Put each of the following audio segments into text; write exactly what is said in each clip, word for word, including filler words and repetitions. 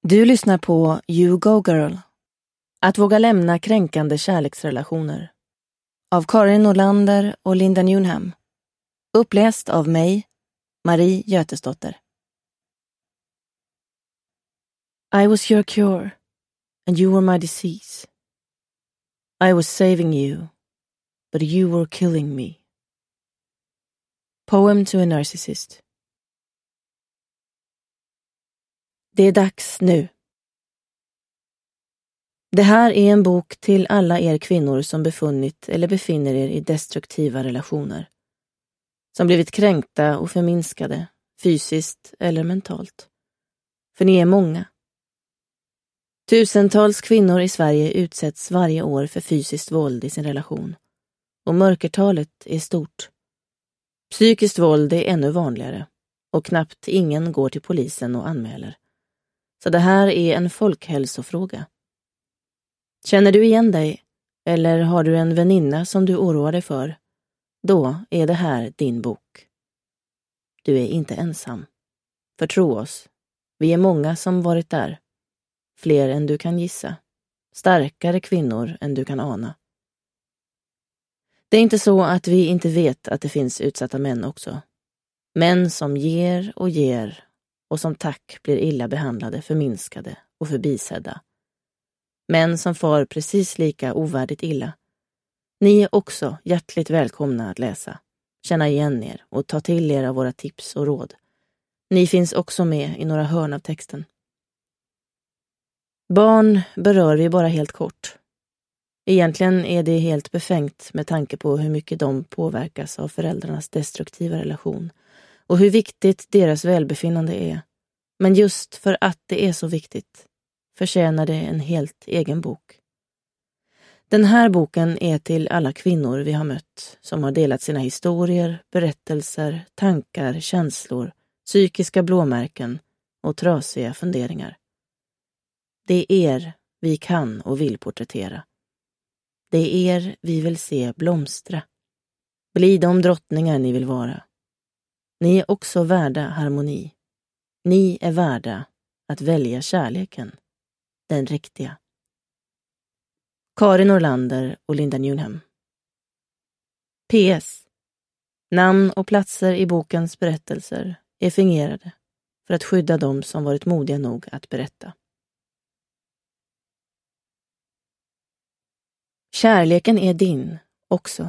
Du lyssnar på You Go Girl. Att våga lämna kränkande kärleksrelationer. Av Karin Norlander och Linda Newnham. Uppläst av mig, Marie Götesdotter. I was your cure, and you were my disease. I was saving you, but you were killing me. Poem to a narcissist. Det är dags nu. Det här är en bok till alla er kvinnor som befunnit eller befinner er i destruktiva relationer. Som blivit kränkta och förminskade, fysiskt eller mentalt. För ni är många. Tusentals kvinnor i Sverige utsätts varje år för fysiskt våld i sin relation. Och mörkertalet är stort. Psykiskt våld är ännu vanligare. Och knappt ingen går till polisen och anmäler. Så det här är en folkhälsofråga. Känner du igen dig? Eller har du en väninna som du oroar dig för? Då är det här din bok. Du är inte ensam. För tro oss, vi är många som varit där. Fler än du kan gissa. Starkare kvinnor än du kan ana. Det är inte så att vi inte vet att det finns utsatta män också. Män som ger och ger och som tack blir illa behandlade, förminskade och förbisedda. Män som far precis lika ovärdigt illa. Ni är också hjärtligt välkomna att läsa, känna igen er och ta till er av våra tips och råd. Ni finns också med i några hörn av texten. Barn berör vi bara helt kort. Egentligen är det helt befängt med tanke på hur mycket de påverkas av föräldrarnas destruktiva relation och hur viktigt deras välbefinnande är. Men just för att det är så viktigt förtjänar det en helt egen bok. Den här boken är till alla kvinnor vi har mött som har delat sina historier, berättelser, tankar, känslor, psykiska blåmärken och trasiga funderingar. Det är er vi kan och vill porträttera. Det är er vi vill se blomstra. Bli de drottningar ni vill vara. Ni är också värda harmoni. Ni är värda att välja kärleken. Den riktiga. Karin Norlander och Linda Newnham. P S. Namn och platser i bokens berättelser är fingerade för att skydda dem som varit modiga nog att berätta. Kärleken är din också.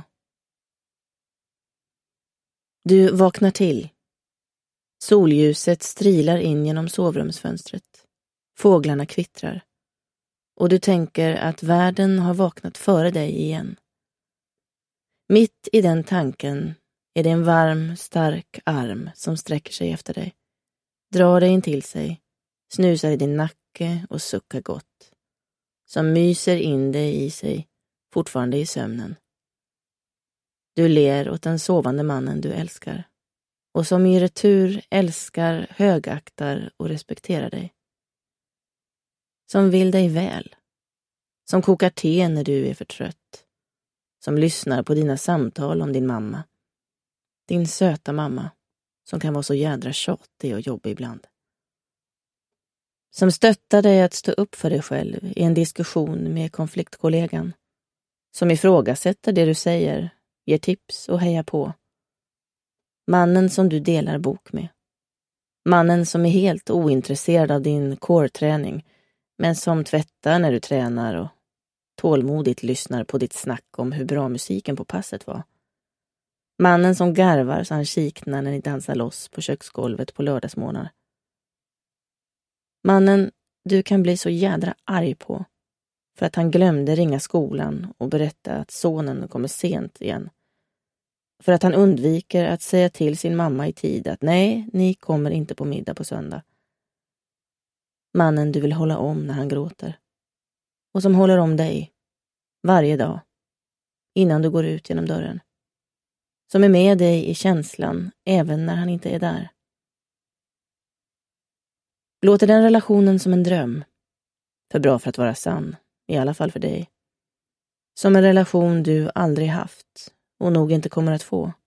Du vaknar till. Solljuset strilar in genom sovrumsfönstret. Fåglarna kvittrar. Och du tänker att världen har vaknat före dig igen. Mitt i den tanken är det en varm, stark arm som sträcker sig efter dig. Drar dig in till sig, snusar i din nacke och suckar gott. Som myser in dig i sig, fortfarande i sömnen. Du ler åt den sovande mannen du älskar. Och som i retur älskar, högaktar och respekterar dig. Som vill dig väl. Som kokar te när du är för trött. Som lyssnar på dina samtal om din mamma. Din söta mamma, som kan vara så jädra tjatig och jobbig ibland. Som stöttar dig att stå upp för dig själv i en diskussion med konfliktkollegan. Som ifrågasätter det du säger, ger tips och hejar på. Mannen som du delar bok med. Mannen som är helt ointresserad av din core-träning, men som tvättar när du tränar och tålmodigt lyssnar på ditt snack om hur bra musiken på passet var. Mannen som garvar så han kiknar när ni dansar loss på köksgolvet på lördagsmorgnar. Mannen du kan bli så jädra arg på för att han glömde ringa skolan och berätta att sonen kommer sent igen. För att han undviker att säga till sin mamma i tid att nej, ni kommer inte på middag på söndag. Mannen du vill hålla om när han gråter. Och som håller om dig. Varje dag. Innan du går ut genom dörren. Som är med dig i känslan även när han inte är där. Låter den relationen som en dröm. För bra för att vara sann. I alla fall för dig. Som en relation du aldrig haft. Och nog inte kommer att få.